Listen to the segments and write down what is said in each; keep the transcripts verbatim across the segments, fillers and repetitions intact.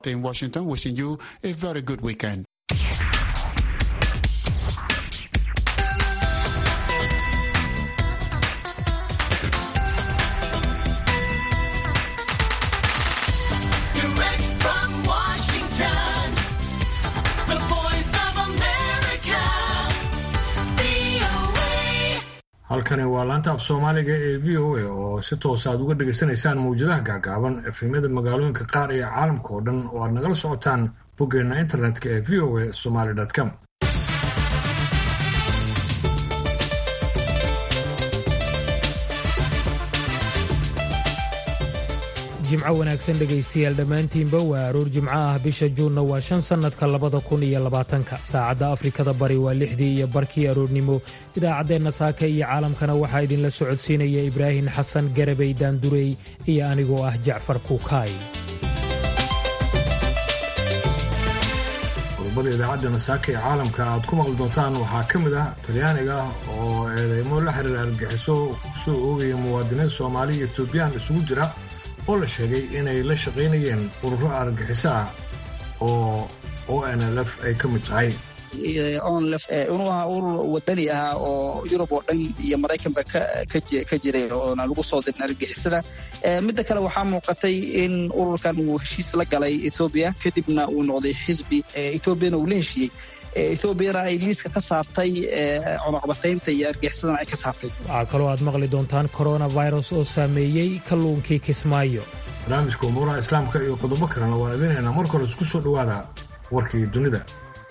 In Washington, wishing you a very good weekend. Direct from Washington, the voice of America, V O A. halkani waa laanta af Soomaaliga ee V O A oo si toos ah uga dhageysanaysaan mawjadaha gaagaaban efemada magaalooyinka qaar ee caalamka oo dhan oo aad nagala socotaan boggeena internetka ee v o a somali dot com. jimco wanaagsan dhegaystayaal dhammaantiinba waa aroor jimco ah bisha juunna waa shan sannadka labada kun iyo labaatanka saacadda afrikada bari waa lixdii iyo barkii aroornimo idaacaddeenna saaka iyo caalamkana waxaa idinla socodsiinaya ibraahin xasan garabay daandurey iyo anigoo ah jacfar kuukaay qodobada idaacaddeenna saaka ee caalamka aad ku maqli doontaan waxaa ka mid ah talyaaniga oo eedeymo la xiriira argagixiso kusoo oogaya muwaadiniin soomaali iyo etoobiyaan isugu jira oo la sheegay inay la shaqaynayeen ururo argagixiso ah oo O N L F ay ka mid tahay. O N L F inuu ahaa urur wadani ah oo Yurub oo dhan iyo Maraykanba ka jiray oona lagu soo dirin argagixisada. Midda kale waxaa muuqatay in ururkan uu heshiis la galay Ethiopia kadibna uu noqday xisbi Ethiopiana uu la heshiiyey. Ethiopia ay liiska ka saartay cunaqabataynta iyo argagixisadana ay ka saartay. waxaa kaloo aad maqli doontaan coronavirus oo saameeyey kalluunkii Kismaayo. barnaamijka umuuraha islaamka iyo qodobo kalena waan idinaynaa marka hore isku soo dhowaada warkii dunida.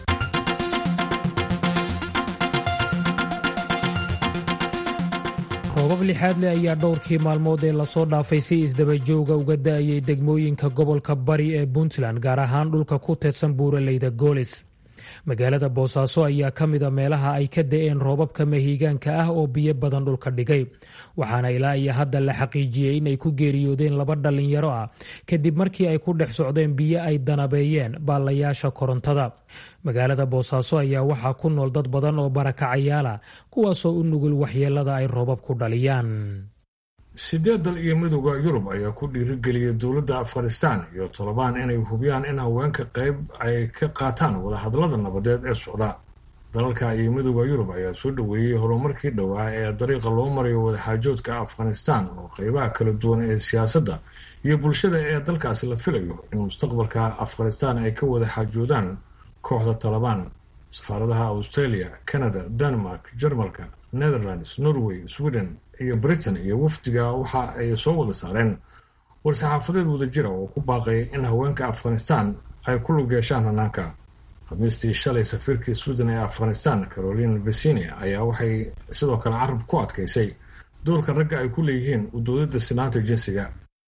roobab lixaad leh ayaa dhowrkii maalmood ee lasoo dhaafay si isdabajooga uga da'ayay degmooyinka gobolka bari ee Puntland gaar ahaan dhulka ku teedsan buuraleyda Golis. magaalada boosaaso ayaa ka mida meelaha ay ka da'een roobabka mahiigaanka ah oo biyo badan dhulka dhigay waxaana ilaa iyo hadda la xaqiijiyey inay ku geeriyoodeen laba dhallinyaro ah kadib markii ay ku dhex socdeen biyo ay danabeeyeen baalayaasha korontada. magaalada boosaaso ayaa waxaa ku nool dad badan oo barakacayaala kuwaasoo u nugul waxyeelada ay roobab ku dhaliyaan. sideed dal iyo midowda Yurub ayaa ku dhiirigeliyay dowladda Afghanistan iyo Taliban inay hubiyaan in haweenka qayb ay ka qaataan wadahadallada nabadeed ee socda. dalalka iyo midowda Yurub ayaa soo dhaweeyay horumarkii dhowaa ee dariiqa loo marayo wadaxaajoodka Afghanistan oo qaybaha kala duwan ee siyaasadda iyo bulshada ee dalkaasi la filayo in mustaqbalka Afghanistan ay ka wada xaajoodaan kooxda Taliban. safaaradaha Australia, Canada, Denmark, Jarmalka, Netherlands, Norway, Sweden iyo Britain iyo wafdiga waxa ay soo wada saareen war-saxaafadeed wadajira oo ku baaqay in haweenka Afghanistan ay ku lug yeeshaan hanaanka. khamiistii shalay safiirkii Sweden ee Afghanistan Caroline Vicini ayaa waxay sidoo kale carab ku adkaysay doorka ragga ay ku leeyihiin u doodida sinaanta jinsiga.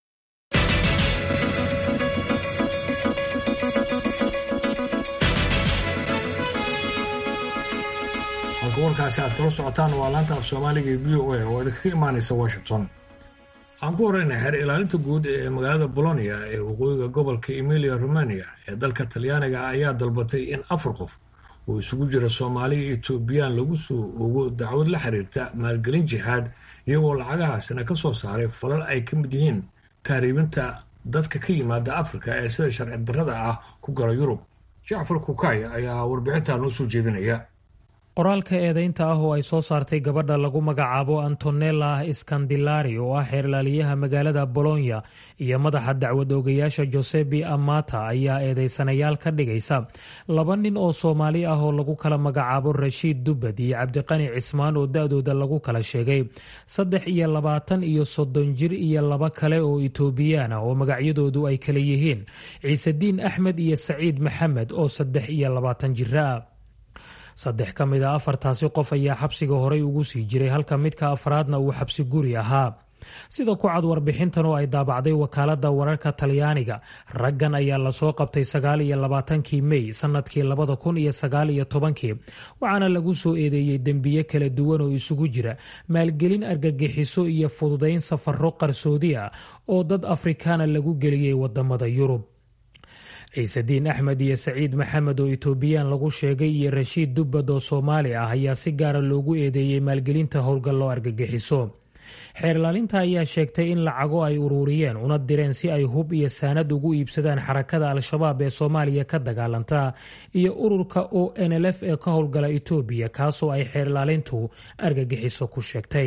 warkaasi aad kala socotaan waa laanta af Soomaaliga ee V O A oo idinkaga imaanaysa Washington. waxaan ku horreynaa xeer ilaalinta guud ee magaalada Bologna ee waqooyiga gobolka Emilia Romagna ee dalka Talyaaniga ayaa dalbatay in afar qof oo isugu jira Soomaali iyo Etoobiyaan lagu soo oogo dacwad la xiriirta maalgelin jihaad iyagoo lacagahaasina ka soo saaray falal ay ka mid yihiin taariibinta dadka ka yimaada Afrika ee sida sharci darrada ah ku gala Yurub. Jacfar Kukaay ayaa warbixinta noo soo jeedinaya. qoraalka eedaynta ah oo ay soo saartay gabadha lagu magacaabo Antonella Scandilari oo ah xeerlaaliyaha magaalada Bologna iyo madaxa dacwad oogayaasha Giuseppe Amata ayaa eedaysanayaal ka dhigaysa laba nin oo Soomaali ah oo lagu kala magacaabo Rashiid Dubad iyo Cabdiqani Cismaan oo da'dooda lagu kala sheegay saddex iyo labaatan iyo soddon jir iyo laba kale oo Etoobiyaan ah oo magacyadoodu ay kala yihiin Ciisediin Axmed iyo Saciid Maxamed oo saddex iyo labaatan jir ah. saddex ka mid a afartaasi qof ayaa xabsiga horay ugu sii jiray halka midka afraadna uu xabsi guri ahaa. sida ku cad warbixintan oo ay daabacday wakaaladda wararka Talyaaniga, raggan ayaa lasoo qabtay sagaal iyo labaatankii May sanadkii labada kun iyo sagaal iyo tobankii waxaana lagu soo eedeeyey dembiye kala duwan oo isugu jira maalgelin argagixiso iyo fududayn safarro qarsoodi ah oo dad Afrikaana lagu geliyey wadamada Yurub. ciisediin axmed iyo saciid maxamed oo etoobiyaan lagu sheegay iyo rashiid dubbad oo soomaali ah ayaa si gaara loogu eedeeyey maalgelinta howlgallo argagixiso. xeerlaalinta ayaa sheegtay in lacago ay ururiyeen una direen si ay hub iyo saanad ugu iibsadaan xarakada al-shabaab ee soomaaliya ka dagaalanta iyo ururka o n l f ee ka howlgala etoobiya kaasoo ay xeerlaalintu argagixiso ku sheegtay.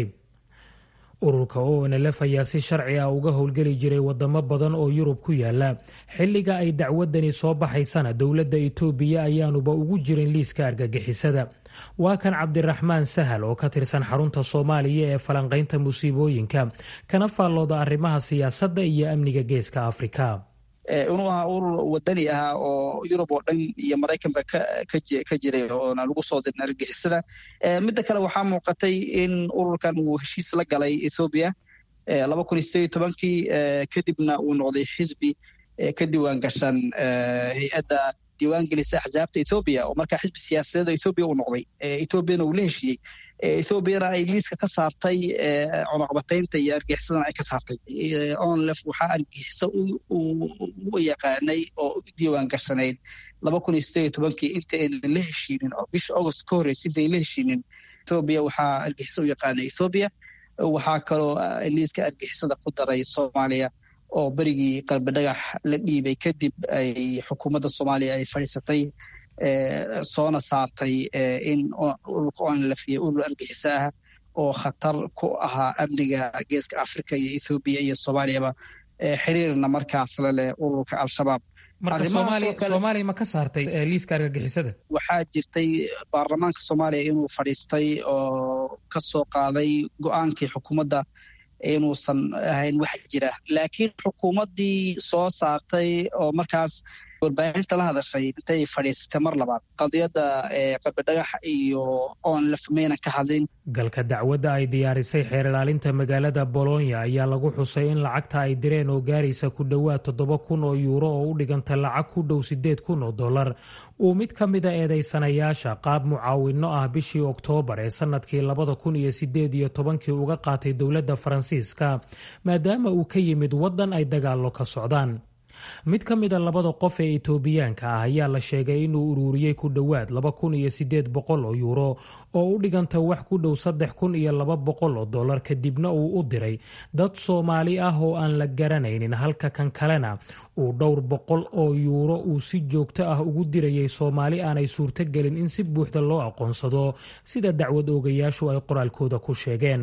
ururka o n l f ayaa si sharci ah uga howlgeli jiray wadamo badan oo yurub ku yaala. xilliga ay dacwadani soo baxaysana dowladda itoobiya ayaanuba ugu jirin liiska argagixisada. waa kan cabdiraxmaan sahal oo ka tirsan xarunta soomaaliya ee falanqaynta musiibooyinka kana faallooda arrimaha siyaasadda iyo amniga geeska afrika. inuu ahaa urur wadani ahaa oo yurub oo dhan iyo maraykanba ka jiray oona lagu soo dirin argagixisada. midda kale waxaa muuqatay in ururkan uu heshiis la galay ethoobiya laba kun iyo sideed iyo tobankii kadibna uu noqday xisbi ka diiwaan gashan hay-adda diiwaangelisa axsaabta ethoobiya oo markaa xisbi siyaasadeed ethoobiya uu noqday. ethoobiana uu la heshiiyey. ethoobiana ay liiska ka saartay cunaqbataynta iyo argixisadana ay ka saartay. onlef waxaa argixiso u yaqaanay oo u diiwaan gashanayd laba kun iyo sideed iyo tobankii inta aynan la heshiinin oo bisha august ka horreysa inta aynan la heshiinin ethoobiya waxaa argixiso u yaqaanay ethoobiya. waxaa kaloo liiska argixisada ku daray soomaaliya oo berigii qalbi dhagax la dhiibay kadib ay xukuumadda soomaaliya ay fadhiisatay soona saartay in ururka onlef iyo urur argixiso ah oo khatar ku ahaa amniga geeska afrika iyo ethoobiya iyo soomaaliyaba xiriirna markaas la leh ururka al-shabaab. marka soomaaliya ma ka saartay liiska argagixisada? waxaa jirtay baarlamaanka soomaaliya inuu fadhiistay oo ka soo qaaday go-aankii xukuumadda inuusan ahayn wax jira, laakiin xukuumaddii soo saartay oo markaas warbaahinta la hadashay intay fadhiisatay mar labaad qadiyadda qabidhagax iyo onlef maynan ka hadlin. galka dacwadda ay diyaarisay xeer ilaalinta magaalada Bologna ayaa lagu xusay in lacagta ay direen oo gaaraysa ku dhowaad toddoba kun oo yuuro oo u dhiganta lacag ku dhow sideed kun oo dollar uu mid ka mid a eedeysanayaasha qaab mucaawino ah bishii Oktoobar ee sanadkii labada kun iyo sideed iyo tobankii uga qaatay dowladda Faransiiska maadaama uu ka yimid waddan ay dagaallo ka socdaan. mid ka mid a labada qof ee Itoobiyaanka ah ayaa la sheegay inuu ururiyey ku dhowaad laba kun iyo sideed boqol oo yuuro oo u dhiganta wax ku dhow saddex kun iyo laba boqol oo dollar kadibna uu u diray dad Soomaali ah oo aan la garanaynin halka kan kalena uu dhowr boqol oo yuuro uu si joogto ah ugu dirayay Soomaali aanay suurtagelin in si buuxda loo aqoonsado sida dacwad oogayaashu ay qoraalkooda ku sheegeen.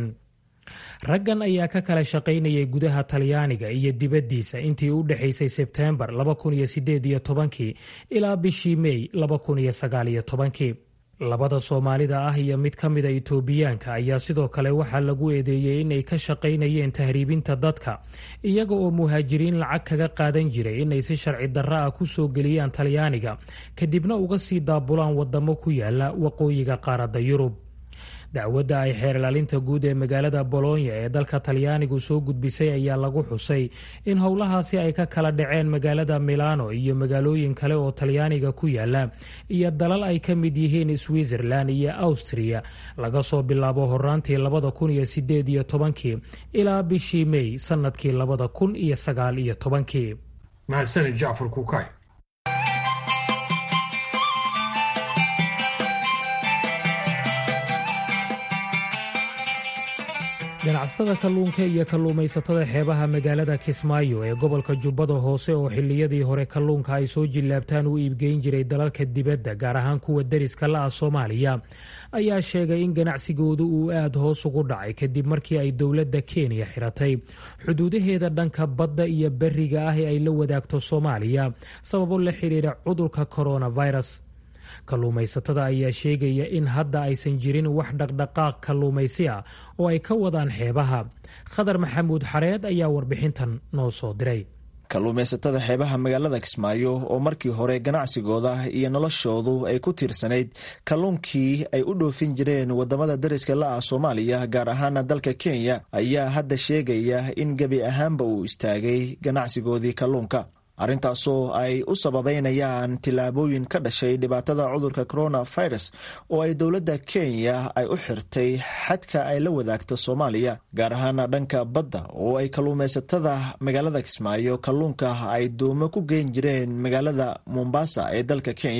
raggan ayaa ka kala shaqaynayay gudaha Talyaaniga iyo dibaddiisa intii u dhaxaysay Sebteembar laba kun iyo sideed iyo tobankii ilaa bishii May laba kun iyo sagaal iyo tobankii. labada Soomaalida ah iyo mid ka mid a Itoobiyaanka ayaa sidoo kale waxaa lagu eedeeyey inay ka shaqaynayeen tahriibinta dadka iyaga oo muhaajiriin lacag kaga qaadan jiray inay si sharci darro ah ku soo geliyaan Talyaaniga kadibna uga sii daabulaan wadamo ku yaala waqooyiga qaaradda Yurub. dacwadda ay xeer ilaalinta guud ee magaalada Bologna ee dalka Talyaanigu soo gudbisay ayaa lagu xusay in howlahaasi ay ka kala dhaceen magaalada Milano iyo magaalooyin kale oo Talyaaniga ku yaala iyo dalal ay ka mid yihiin Switzerland iyo Austria laga soo bilaabo horaantii labada kun iyo sideed iyo tobankii ilaa bishii May sanadkii labada kun iyo sagaal iyo tobankii. mahadsanid Jacfar Kukay. ganacsatada kalluunka iyo kalluumaysatada xeebaha magaalada Kismaayo ee gobolka Jubbada Hoose oo xilliyadii hore kalluunka ay soo jilaabtaan u iibgeyn jiray dalalka dibadda gaar ahaan kuwa dariska la ah Soomaaliya ayaa sheegay in ganacsigoodu uu aad hoos ugu dhacay kadib markii ay dowladda Kenya xiratay xuduudaheeda dhanka badda iyo bariga ah ee ay la wadaagto Soomaaliya sababo la xiriira cudurka coronavirus. kalluumaysatada ayaa sheegaya in hadda aysan jirin wax dhaqdhaqaaq kalluumaysi ah oo ay ka wadaan xeebaha. Khadar Maxamuud Xareed ayaa warbixintan noo soo diray. kalluumaysatada xeebaha magaalada Kismaayo oo markii hore ganacsigooda iyo noloshoodu ay ku tiirsanayd kalluunkii ay u dhoofin jireen wadamada dariska la ah Soomaaliya gaar ahaan dalka Kenya ayaa hadda sheegaya in gebi ahaanba uu istaagay ganacsigoodii kalluunka, arrintaasoo ay u sababeynayaan tillaabooyin ka dhashay dhibaatada cudurka coronavirus oo ay dowladda Kenya ay u xirtay xadka ay la wadaagto Soomaaliya gaar ahaan dhanka badda oo ay kalluumaysatada magaalada Kismaayo kalluunka ay doomo ku geyn jireen magaalada Mombasa ee dalka Kenya.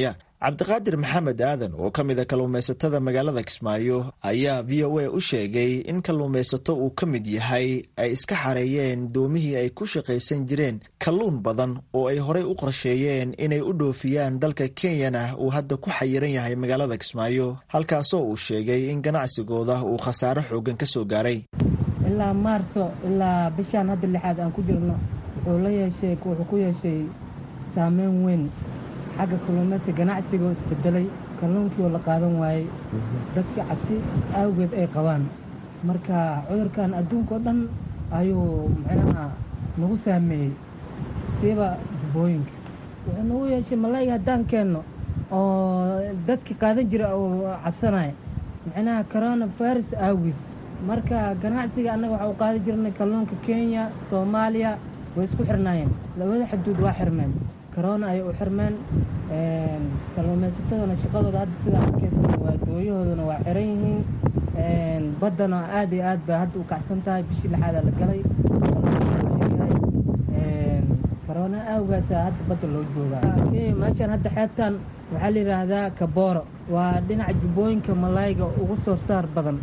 cabdiqaadir maxamed aadan oo ka mid a kalluumaysatada magaalada kismaayo ayaa v o a u sheegay in kalluumaysato uu ka mid yahay ay iska xareeyeen doomihii ay ku shaqaysan jireen kalluun badan oo ay horey u qorsheeyeen inay u dhoofiyaan dalka kenyana uu hadda ku xayiran yahay magaalada kismaayo halkaasoo uu sheegay in ganacsigooda uu khasaaro xoogan ka soo gaaray. ilaa maarso ilaa bishaan hadda lixaad aan ku jirno wuxuu la yeeshay wuxuu ku yeeshay saameyn weyn xagga kalluumaysiga ganacsiga oo isbedelay kalluunkii oo la qaadan waayey dadka cabsi awgeed ay qabaan marka cudurkan adduunka oo dhan ayuu macnaha nagu saameeyey siiba dubooyinka wuxuu nagu yeeshay malaay haddaan keenno oo dadka qaadan jira oo cabsanaya macnaha coronavirus awgeed marka ganacsiga annaga waxa u qaadi jirnay kalluunka Kenya Soomaaliya way isku xirnaayeen labada xuduud waa xirmeen corona ay u xirmeen een kalluumaysatadana shaqadooda hadda sida arkaysan waa dooyahoodana waa xiran yihiin een badana aad iyo aad ba hadda u kacsan tahay bishii lixaad la galay een corona awgaas hadda badda loo joogaa Kenya meeshan hadda xeebtan waxaa la yiraahdaa Kabooro waa dhinaca jubooyinka malayga ugu soo saar badan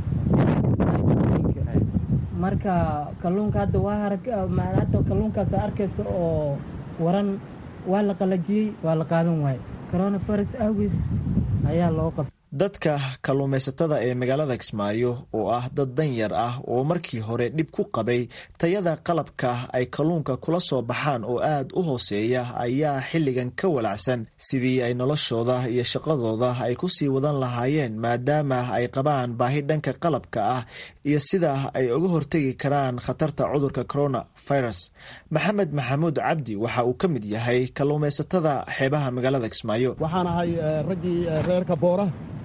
marka kalluunka hadda waa harag maanta kalluunkaas arkayso oo waran waa la qalajiyay waa la qaadan waayay coronavirus awgees ayaa loo qabtay. dadka kalluumaysatada ee magaalada Kismaayo oo ah dad danyar ah oo markii hore dhib ku qabay tayada qalabka ay kalluunka kula soo baxaan oo aad u hooseeya ayaa xilligan ka walacsan sidii ay noloshooda iyo shaqadooda ay ku sii wadan lahaayeen maadaama ay qabaan baahi dhanka qalabka ah iyo sida ay uga hortagi karaan khatarta cudurka coronavirus. maxamed maxamuud cabdi waxa uu ka mid yahay kalluumaysatada xeebaha magaalada Kismaayo. waxaan ahay raggii reer Kaboora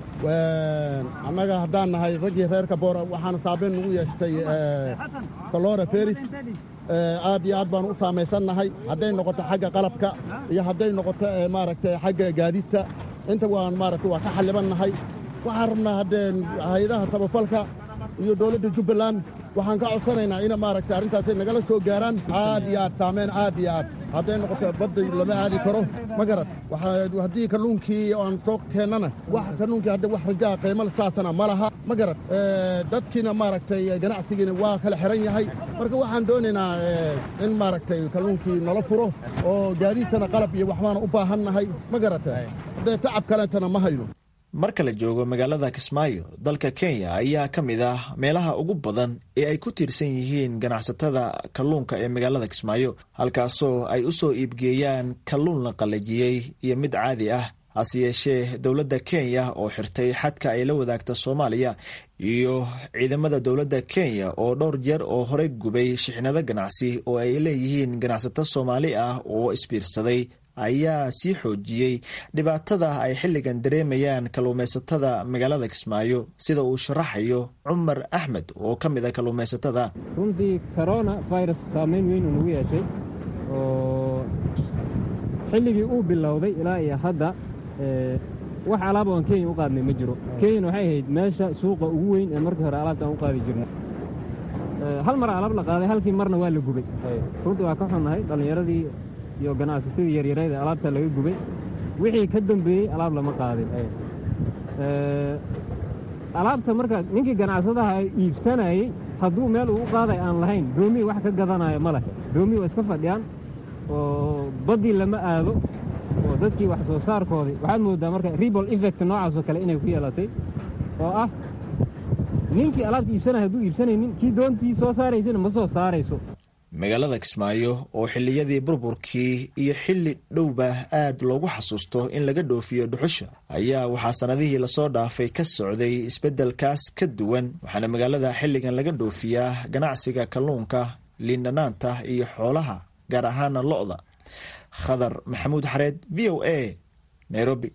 annaga haddaan nahay raggii reer Kaboora waxaan saabeyn nagu yeeshtay Kalora Ferris aad iyo aad baan u saamaysannahay hadday noqoto xagga qalabka iyo hadday noqoto maaragtay xagga gaadiidta inta waan maaragtay waa ka xalibannahay waxaan rabnaa haddeen hay'adaha tabafalka iyo dowladda Jubbaland waxaan ka codsanaynaa in maaragtay arrintaas ay nagala soo gaaraan aad iyo aad saameyn aad iyo aad hadday noqoto badda lama aadi karo ma garad waxa haddii kalluunkii aan soo keennana wax kalluunkii hadda wax rajaa qiimo saasana ma laha ma garad dadkiina maaragtay ganacsigiina waa kala xiran yahay marka waxaan doonaynaa in maaragtay kalluunkii nala furo oo gaadiidkana qalab iyo waxbaan u baahannahay ma garad hadday tacab kalentana ma hayno. marka la joogo magaalada Kismaayo dalka Kenya ayaa ka mid ah meelaha ugu badan ee ay ku tiirsan yihiin ganacsatada kalluunka ee magaalada Kismaayo halkaasoo ay u soo iibgeeyaan kalluun la qalajiyay iyo mid caadi ah hase yeeshee dowladda Kenya oo xirtay xadka ay la wadaagta Soomaaliya iyo ciidamada dowladda Kenya oo dhowr jeer oo hore gubay shixnado ganacsi oo ay leeyihiin ganacsato Soomaali ah oo isbiirsaday ayaa sii xoojiyey dhibaatada ay xilligan dareemayaan kalluumaysatada magaalada Kismaayo sida uu sharaxayo Cumar Axmed oo ka mid ah kalluumaysatada. runtii corona virus saameyn weyn uu yeeshay oo xilligii uu bilowday ilaa iyo hadda wax alaab oo Kenya u qaadnay ma jiro. Kenya waxay ahayd meesha suuqa ugu weyn ee markii hore alaabta u qaadi jirnay hal mar alaab la qaaday halkii marna waa la gubay runtii waa ka xunnahay dhalinyaradii iyo ganacsatada yaryarada alaabta laga gubay wixii ka dambeeyay alaab lama qaadin ee alaabta marka ninkii ganacsadaha iibsanayay hadduu meel uu qaaday aan lahayn doomi wax ka gadanayo ma laha doomi waa iska fadhiyaan oo badii lama aado oo dadkii wax soo saarkoodii waxaad moodaa marka ripple effect noocaas oo kale inay ku yeelatay oo ah ninkii alaabta iibsanaya hadduu iibsanaynin kii doontii soo saaraysana ma soo saarayso. magaalada Kismaayo oo xilliyadii burburkii iyo xilli dhowba aad loogu xasuusto in laga dhoofiyo dhuxusha ayaa waxaa sanadihii lasoo dhaafay ka socday isbeddelkaas ka duwan waxaana magaalada xilligan laga dhoofiyaa ganacsiga kalluunka liindhanaanta iyo xoolaha gaar ahaana lo'da. khadar maxamuud xareed v o a Nairobi.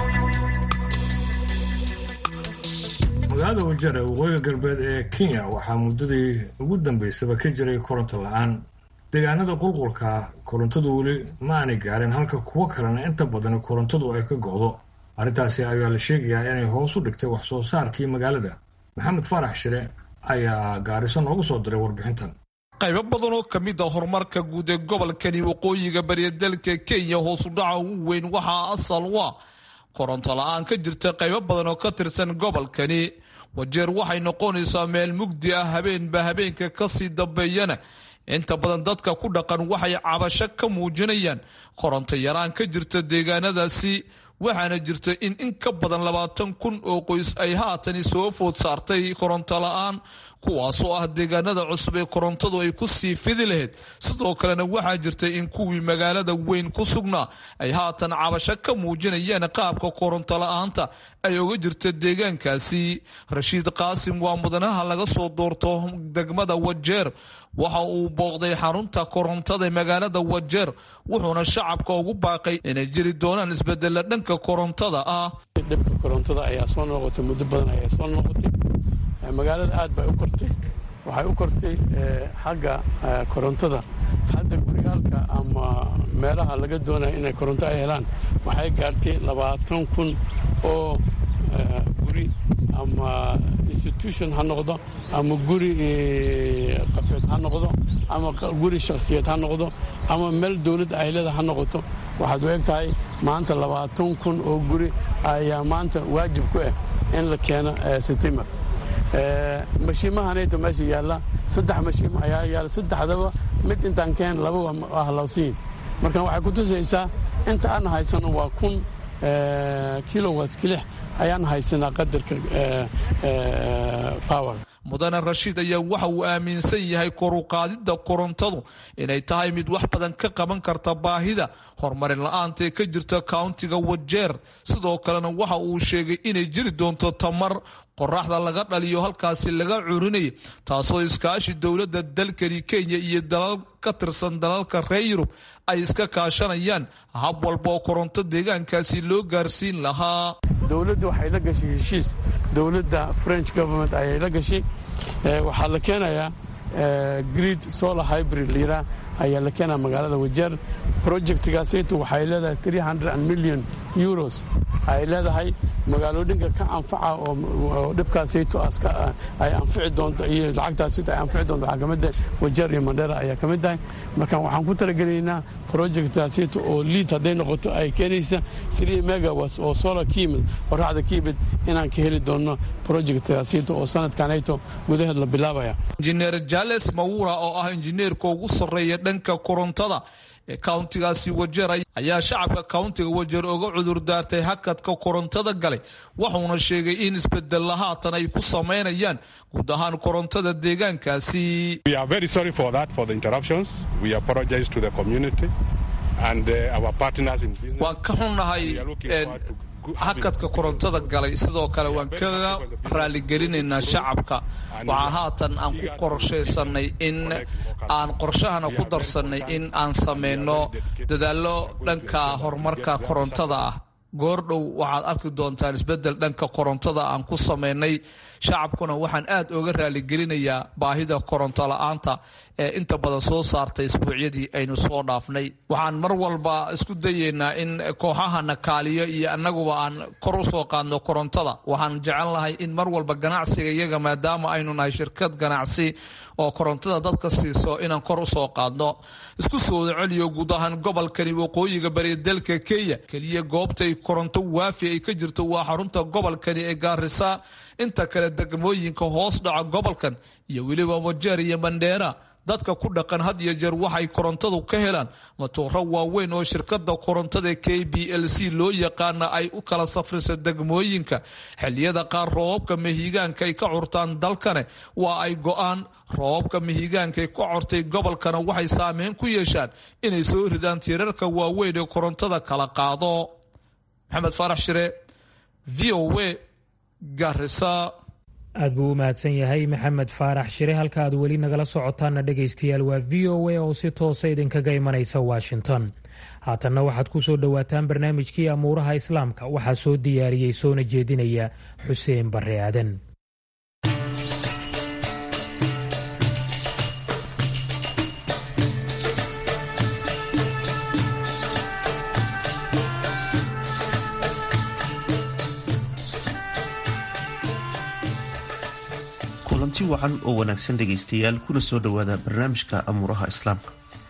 magaalada Wajir ee waqooyiga galbeed ee Kenya waxaa muddadii ugu dambeysaba ka jiray koronto la'aan deegaanada qulqulka korontadu weli ma aanay gaarin halka kuwa kalena inta badan korontadu ay ka go'do arrintaasi ayaa la sheegayaa inay hoos u dhigtay wax soo saarkii magaalada. maxamed farax shire ayaa gaariso noogu soo diray warbixintan. qaybo badan oo ka mid ah horumarka guud ee gobolkani waqooyiga bari dalka Kenya hoos u dhaca ugu weyn waxaa asal waa koronto la-aan ka jirta qaybo badan oo ka tirsan gobolkani. Wajeer waxay noqonaysaa meel mugdi ah habeenba habeenka kasii dambeeyana inta badan dadka ku dhaqan waxay cabasho ka muujinayaan koronto yaraan ka jirta deegaanadaasi, waxaana jirta in in ka badan labaatan kun oo qoys ay haatani soo food saartay koronto la-aan, kuwaasoo ah deegaanada cusub ee korontadu ay ku sii fidi lahayd. Sidoo kalena waxaa jirta in kuwii magaalada weyn ku sugnaa ay haatan cabasho ka muujinayaan qaabka koronto la-aanta ay uga jirta deegaankaasi. Rashiid Qaasim waa mudanaha laga soo doorto degmada Wajeer, waxa uu booqday xarunta korontada ee magaalada Wajeer, wuxuuna shacabka ugu baaqay inay jiri doonaan isbedela dhanka korontada ah. Dhibka korontada ayaa soo noqotay muddo badan ayaa soo noqotay, magaalada aad bay u kortay, waxay u kortay xagga korontada. hadda gurigaalka ama meelaha laga doonayo inay koronto ay helaan waxay gaartay labaatan kun oo guri ama institution ha noqdo ama guri qafeed ha noqdo ama guri shakhsiyeed ha noqdo ama meel dawladda ay leedahay ha noqoto. waxaad u eg tahay maanta labaatan kun oo guri ayaa maanta waajib ku ah in la keeno sitimer. mashiimahanayta meesha yaalla saddex mashiimo ayaa yaalla, saddexdaba mid intaan keen laba waa halawsiin. marka waxay ku tusaysaa inta aan haysano waa kun kilowat kilix ayaan haysanaa qadarka power. mudane Rashiid ayaa waxa uu aaminsan yahay koruqaadida korontadu inay tahay mid wax badan ka qaban karta baahida horumarin la'aanta ee ka jirta countiga Wajeer. sidoo kalena waxa uu sheegay inay jiri doonto tamar qoraxda laga dhaliyo halkaasi laga curinay, taasoo iskaashi dowladda dalkani Kenya iyo dalal ka tirsan dalalka reer Yurub ay iska kaashanayaan hab walba oo koronto deegaankaasi loo gaarsiin lahaa. dowladda waxay la gashay heshiis, dowladda French government ayay la gashay. waxaa la keenayaa grid solar hybrid lira ayaa la keenaa magaalada Wajeer. projectgaasaytu waxay leedahay three hundred million euros ay leedahay magaalooyinka ka anfaca oo dhibkaasaytu aska ay anfici doonto iyo lacagtaasaytu ay anfici doonto waxaa kamid ah Wajeer iyo Mandera ayaa kamid ah. marka waxaan ku talagelaynaa projectgaasaytu oo lead hadday noqoto ay keenaysa three megawatts oo solar kiimid qoraxda kiimid inaan ka heli doono projectgaasaytu oo sanadkanayto gudaheed la bilaabaya. Engineer Jales Mawura oo ah injineerka ugu sarreeya dhanka korontada ee countigaasi Wajeer ayaa shacabka countiga Wajeer uga cudur daartay hakadka korontada galay, wuxuuna sheegay in isbedel lahaatan ay ku sameynayaan guud ahaan korontada deegaankaasi. We are very sorry for that, for the interruptions. We apologize to the community and uh, our partners in business. waan ka xunnahay hakadka korontada galay, sidoo kale waan kaga raaligelinaynaa shacabka. waxaa haatan aan ku qorshaysanay in aan qorshahana ku darsanay in aan sameyno dadaallo dhanka horumarka korontada ah. goordhow waxaad arki doontaan isbedel dhanka korontada aan ku sameynay. shacabkuna waxaan aad uga raaligelinayaa baahida koronto la-aanta ee inta badan soo saartay isbuucyadii aynu soo dhaafnay. waxaan mar walba isku dayeynaa in kooxaha nakaaliyo iyo annaguba aan kor u soo qaadno korontada. waxaan jecel lahay in mar walba ganacsiga iyaga, maadaama aynu nahay shirkad ganacsi oo korontada dadka siiso, inaan kor u soo qaadno. isku soo wada celiyo guud ahaan gobolkani waqooyiga bari dalka Kenya, keliya goobta ay koronto waafi ay ka jirto waa xarunta gobolkani ee Garissa. inta kale degmooyinka hoos dhaca gobolkan iyo weliba Wajeer iyo Mandera, dadka ku dhaqan had iyo jeer waxay korontadu ka helaan matooro waaweyn oo shirkadda korontada K B L C loo yaqaana ay u kala safrisa degmooyinka. xilliyada qaar roobabka mahigaanka ay ka curtaan dalkane waa ay go'aan. roobabka mahigaanka ay ka curtay gobolkana waxay saameyn ku yeeshaan inay soo ridaan tiirarka waaweyn ee korontada kala qaado. Maxamed Faarax Shire, V O A, Garissa. aad buu u mahadsan yahay Maxamed Faarax Shire. halka aad weli nagala socotaana dhegaystayaal waa V O A oo si toosa idinkaga imanaysa Washington. haatanna waxaad ku soo dhowaataan barnaamijkii amuuraha islaamka. waxaa soo diyaariyey soona jeedinaya Xuseen Barre Aadan. kulanti wacan oo wanaagsan dhegaystayaal, kuna soo dhowaada barnaamijka amuuraha islaamka.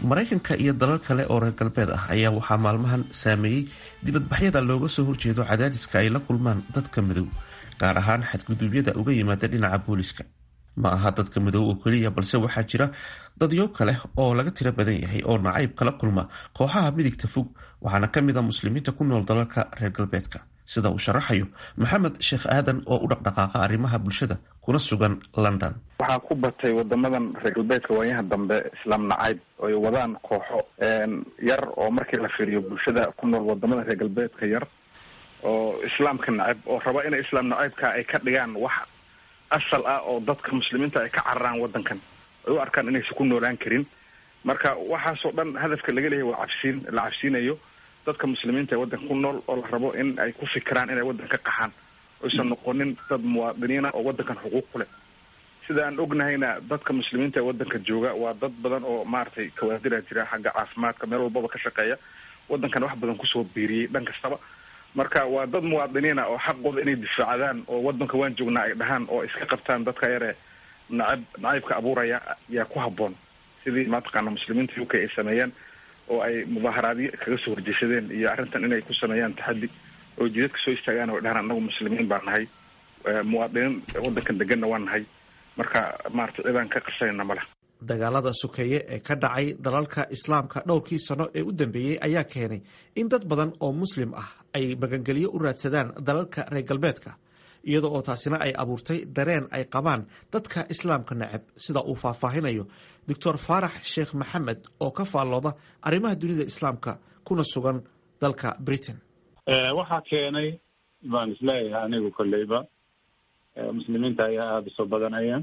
maraykanka iyo dalal kale oo reer galbeed ah ayaa waxaa maalmahan saameeyey dibadbaxyada looga soo horjeedo cadaadiska ay la kulmaan dadka madow, gaar ahaan xadguduubyada uga yimaada dhinaca booliska. ma aha dadka madow oo keliya, balse waxaa jira dadyo kale oo laga tiro badan yahay oo nacayb kala kulma kooxaha midigta fog, waxaana ka mid a muslimiinta ku nool dalalka reer galbeedka, sida uu sharaxayo maxamed sheekh aadan oo u dhaqdhaqaaqa arrimaha bulshada kuna sugan London. waxaa ku batay wadamadan reer galbeedka waayaha dambe islaam nacayb oo ay wadaan kooxo yar oo markii la fiiriyo bulshada ku nool wadamada reer galbeedka yar oo islaamka nacayb oo raba inay islaam nacaybka ay ka dhigaan wax asal ah oo dadka muslimiinta ay ka cararaan wadankan ay u arkaan inaysan ku noolaan karin. marka waxaasoo dhan hadafka laga leeyahay waa cabsiin la cabsiinayo dadka muslimiinta ee waddanka ku nool oo la rabo in ay ku fikiraan inay waddanka ka qaxaan oysan noqonin dad muwaadiniina oo waddankan xuquuq ku leh. sida aan ognahayna dadka muslimiinta ee waddanka jooga waa dad badan oo maaragtay kawaadira jira xagga caafimaadka meel walbaba ka shaqeeya, waddankan wax badan kusoo biiriyey dhan kastaba. marka waa dad muwaadiniina oo xaqooda inay difaacdaan oo waddanka waan joognaa ay dhahaan oo iska qabtaan dadka yare nacab nacaybka abuuraya yaa ku habboon, sidii mataqaana muslimiinta U K ay sameeyeen oo ay mudaaharaadyo kaga soo horjeesadeen iyo arrintan inay ku sameeyaan taxaddi oo jidadka soo istaagaan oo dhahaan annagu muslimiin baan nahay, muwaadiniin waddankan deganna waan nahay, marka maarata cidaan ka qarsanayna male. dagaalada sokeeye ee ka dhacay dalalka islaamka dhowrkii sano ee u dambeeyey ayaa keenay in dad badan oo muslim ah ay magangelyo u raadsadaan dalalka reer galbeedka, iyada oo taasina ay abuurtay dareen ay qabaan dadka islaamka neceb, sida uu faahfaahinayo doctor faarax sheekh maxamed oo ka faallooda arrimaha dunida islaamka kuna sugan dalka Britain. waxaa keenay baan isleeyahay anigu kolleyba muslimiinta ayaa aada usoo badanaya,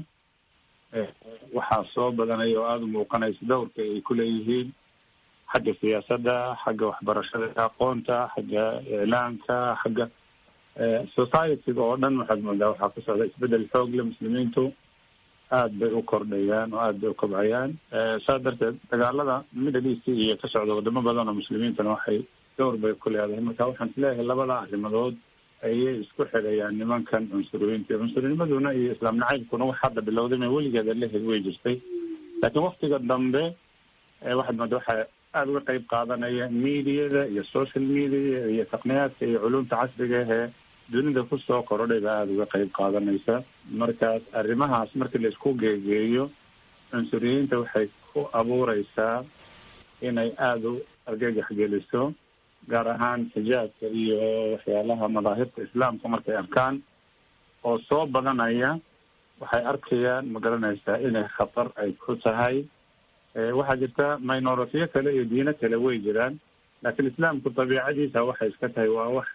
waxaa soo badanaya oo aada u muuqanaysa dowrka ay ku leeyihiin xagga siyaasadda, xagga waxbarashada, aqoonta, xagga iclaanka, xagga society-ga oo dhan waxaad moodaa waxaa ku socda isbedel xoog leh. muslimiintu aada bay u kordhayaan oo aada bay u kobcayaan. saas darteed dagaalada middle east iyo ka socda wadamo badan oo muslimiintana waxay dowr bay ku leedahay. marka waxaan isleeyahay labada arrimadood ayay isku xidhayaan nimankan cunsuriyiinta. cunsurnimmaduna iyo islaam nacaybkuna wax hadda bilowday ma weligeeda lehed way jirtay, laakiin waktiga dambe waxaad moodaa waxaa aada uga qayb qaadanaya mediada iyo social media iyo taqniyaadka iyo culumta casriga ahee dunida kusoo korodhay baa aada uga qayb qaadanaysa. markaas arrimahaas markii la isku geegeeyo cunsuriyiinta waxay ku abuureysaa inay aada u argagax geliso, gaar ahaan xijaabka iyo waxyaalaha madaahirta islaamka markay arkaan oo soo badanaya waxay arkayaan ma garanaysaa inay khatar ay ku tahay. waxaa jirta minoritiyo kale iyo diino kale way jiraan, laakiin islaamku dabiicadiisa waxay iska tahay waa wax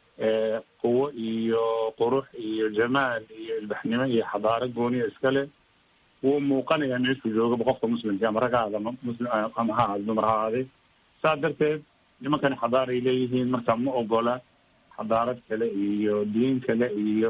quwo iyo qurux iyo jamaal iyo ilbaxnimo iyo xadaaro gooniya iskale. wuu muuqanaya meeshuu joogaba qofka muslimka ama rag ha aada muslim ama ha aada dumar ha aaday. saas darteed nimankani xadaar ay leeyihiin, marka ma ogola xadaarad kale iyo diin kale iyo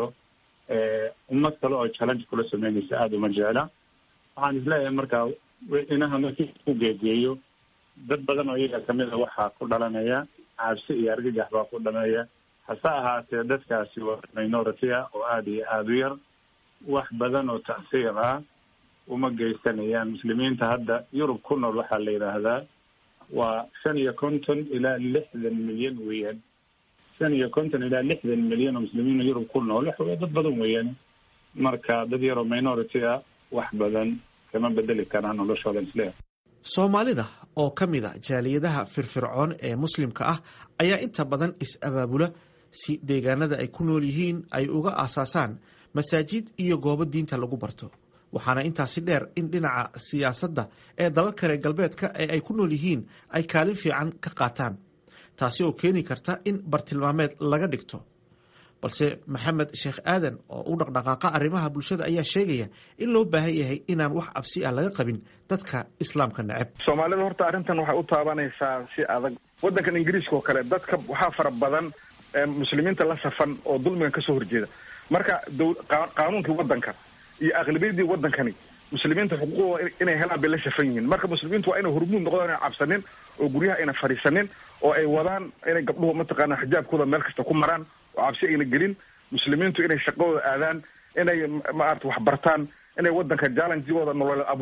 ummad kale oo challenge kula sameynaysa aada uma jecla. waxaan isleeyahay marka inaha markii ku geegeeyo dad badan oo iyaga kamid a waxaa ku dhalanaya cabsi iyo argagax baa ku dhalanaya. hase ahaatee dadkaasi waa minority ah oo aada iyo aada u yar, wax badan oo tacsiir ah uma geysanayaan. muslimiinta hadda yurub ku nool waxaa la yidhaahdaa waa shan iyo konton ilaa lixdan milyan weeyaan. shan iyo konton ilaa lixdan milyan oo muslimiin yurub ku nool waxa dad badan weeyaan. marka dad yaroo minority ah wax badan kama bedeli karaan noloshooda isleeyahay. soomaalida oo ka mid a jaaliyadaha firfircoon ee muslimka ah ayaa inta badan is-abaabula si deegaanada ay ku nool yihiin ay uga aasaasaan masaajid iyo goobo diinta lagu barto. waxaana intaasi dheer in dhinaca siyaasadda ee dalalka reer galbeedka ee ay ku nool yihiin ay kaalin fiican ka qaataan, taasi oo keeni karta in bartilmaameed laga dhigto. balse maxamed sheekh aadan oo u dhaqdhaqaaqa arrimaha bulshada ayaa sheegaya in loo baahan yahay inaan wax cabsi ah laga qabin dadka islaamka neceb. soomaalida horta arrintan waxay u taabanaysaa si adag. waddankan ingiriiska oo kale dadka waxaa fara badan muslimiinta la safan oo dulmigan kasoo horjeeda. marka qaanuunkii waddanka iyo aqlabiyadii waddankani muslimiinta xuquuqdooda inay helaan bay la safan yihiin. marka muslimiintu waa inay hormuud noqdaan, inay cabsanin oo guryaha ayna fadhiisanin oo ay wadaan inay gabdhuhu mataqaana xijaabkooda meel kasta ku maraan oo cabsi ayna gelin. muslimiintu inay shaqadooda aadaan, inay maarata wax bartaan, inay waddanka jallenjigooda nololeed abuuraan.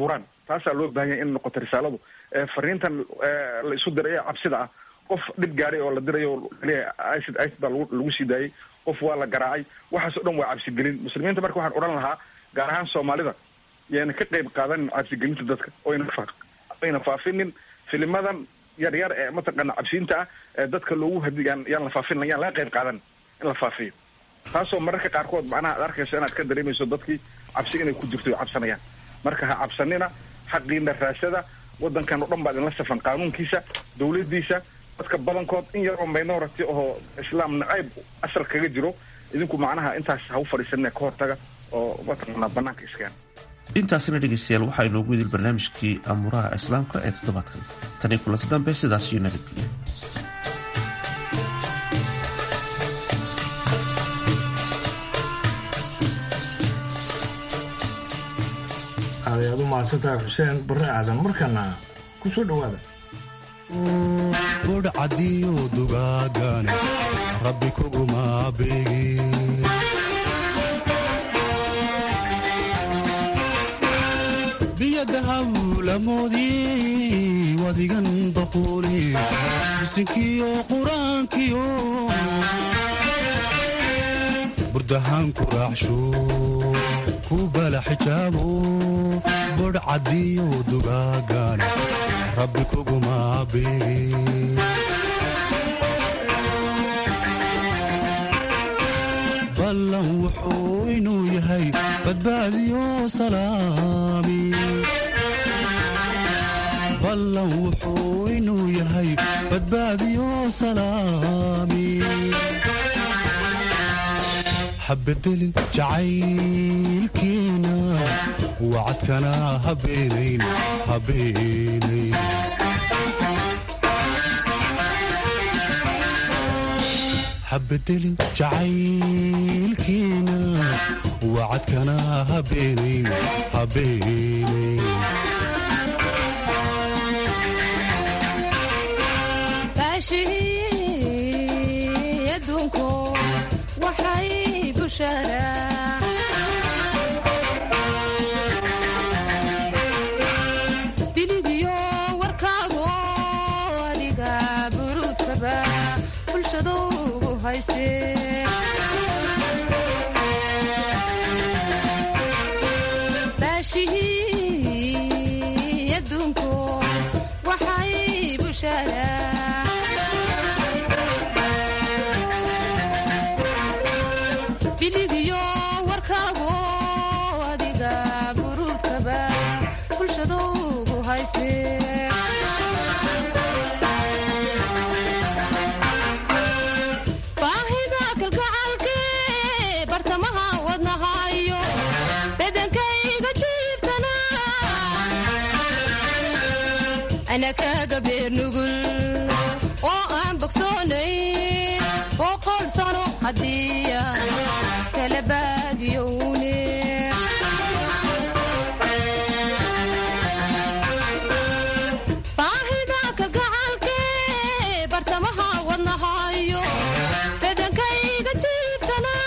taasaa loo baahan yahay in noqoto risaaladu fariintan la isu diray ee cabsida ah qof dhib gaaray oo la dirayo leeyahay icid icid baa lagu lagu sii daayay qof waa la garaacay waxaas oo dhan waa cabsigelin muslimiinta marka waxaan odhan lahaa gaar ahaan soomaalida yaana ka qayb qaadanin cabsigelinta dadka oyna oyna faafinin filimadan yar yar ee mataqaana cabsiinta ah ee dadka loogu hadigaan yaan la faafin yaan laga qayb qaadan in la faafiyo taasoo mararka qaarkood macnaha aad arkayso inaad ka dareemayso dadkii cabsi inay ku jirto cabsanayaan marka ha cabsanina xaqiina raasada wadankan oo dhan baa idinla safan qaanuunkiisa dawladiisa dadka badankood in yar oo minority oo islaam nacayb asal kaga jiro idinku macnaha intaas ha u fadhiisanina ka hortaga oo mataqaana banaanka iskeen intaasina dhegeystayaal waxaa inoogu idil barnaamijkii amuuraha islaamka ee toddobaadkan tanii kulanti dambe sidaas iyo nabadgelyo aad u mahadsantahay xuseen barre aadan markana ku soo dhowaada budhcadiyo dugaagan rabbi kuguma beegin biyadahawlamoodii wadigan daquuli bisinkiyo qur-aankiyo burdahaan ku raacsho ku bala xijaabo budhcadiyo dugaagan rabbi kuguma beegin ballan wuxuu inuu yahay badbaadiyo salaami ballan wuxuu inuu yahay badbaadiyo salaami habedelin jacaylkeena wacadkana habeenayn habeenayn habedelin jacaylkeena wacadkana habeenayn habeenayn baashii adduunku waxay busharaa biligiyo warkaago adiga buruudkaba bulshadu baashihii adduunku waxay busharaa biligiyo warkaago adiga buruudkaba bulshadu ugu haystee ana kaaga beer nugul oo aan bogsoonayn boqol sano haddiya kala baadiyowne baahida kalgacalkee bartamaha wadnahayo badankayga jiiftana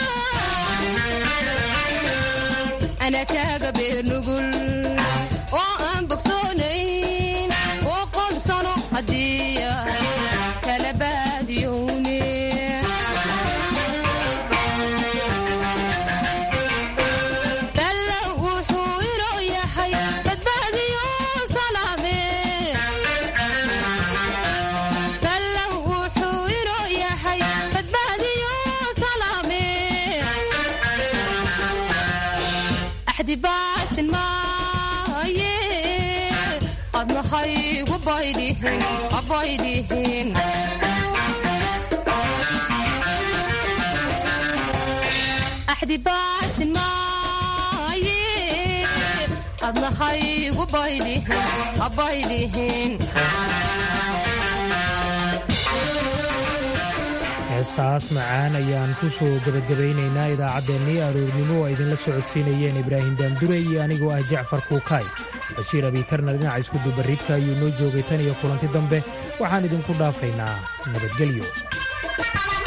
ana kaaga beer nugul oo aan bogsoonayn haddiya kala baadiyowne balla wuxuu inoo yahay badbaadiyo salaame balla wuxuu inoo yahay badbaadiyo salaame axdi baajin maaye adnahaygu baydhihin abaydhihin axdi baajin maaye adnahaygu baydhihin abaydhihin heestaas macaan ayaan ku soo gebagabaynaynaa idaacaddeenii aroornimo oo idinla socodsiinayeen ibraahim daandure iyo anigoo ah jacfar kuukaay bashiir abiikarna dhinaca iskudubarridka ayuu noo joogay tan iyo kulanti dambe waxaan idinku dhaafaynaa nabadgelyo